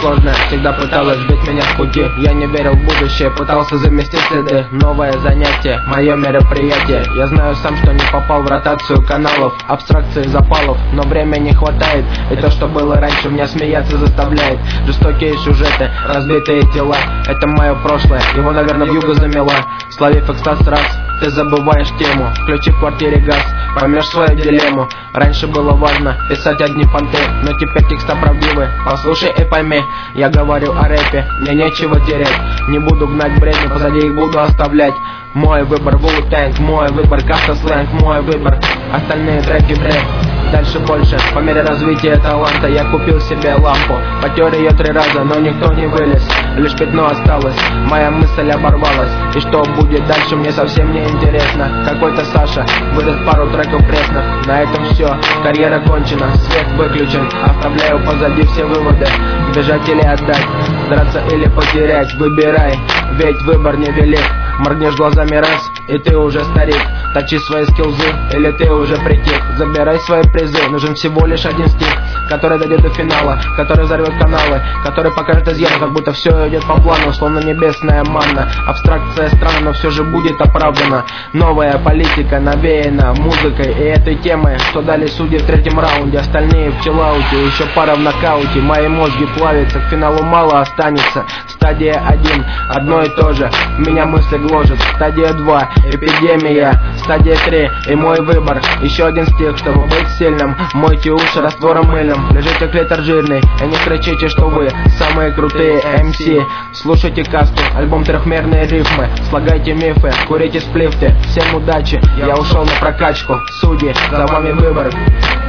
сложное всегда пыталась сбить меня с пути. Я не верил в будущее, пытался заместить следы. Новое занятие, мое мероприятие. Я знаю сам, что не попал в ротацию каналов, абстракции запалов, но времени не хватает. И то, что было раньше, меня смеяться заставляет. Жестокие сюжеты, разбитые тела, это мое прошлое, его, наверное, вьюга замела. Словив экстаз раз, ты забываешь тему. Включи в квартире газ, поймешь свою дилемму. Раньше было важно писать одни понты, но теперь текста правдивы, послушай и пойми. Я говорю о рэпе, мне нечего терять. Не буду гнать бредни, позади их буду оставлять. Мой выбор Wu-Tang, мой выбор каста-сленг, мой выбор остальные треки в рэп. Дальше больше, по мере развития таланта. Я купил себе лампу, потер ее 3 раза, но никто не вылез. Лишь пятно осталось, моя мысль оборвалась. И что будет дальше, мне совсем не интересно. Какой-то Саша выдаст пару треков пресных. На этом все, карьера кончена, свет выключен. Оставляю позади все выводы. Бежать или отдать, драться или потерять. Выбирай, ведь выбор невелик. Моргнешь глазами раз, и ты уже старик. Точи свои скиллзы, или ты уже притих. Забирай свои призы, нужен всего лишь один стих, который дойдет до финала, который взорвет каналы, который покажет изъяны, как будто все идет по плану, словно небесная манна. Абстракция странна, но все же будет оправдана. Новая политика навеяна музыкой и этой темой, что дали судьи в 3-м раунде. Остальные в чиллауте, еще пара в нокауте. Мои мозги плавятся, к финалу мало останется. Стадия 1, одно и то же, меня мысли гложет. Стадия 2, эпидемия. Стадия 3, и мой выбор. Еще один стих, чтобы быть сильным. Мойте уши раствором мыльным. Лежите клитор жирный, и не кричите, что вы самые крутые MC. Слушайте касту, альбом трехмерные рифмы. Слагайте мифы, курите сплифты. Всем удачи, я ушел на прокачку. Судьи, за вами выбор.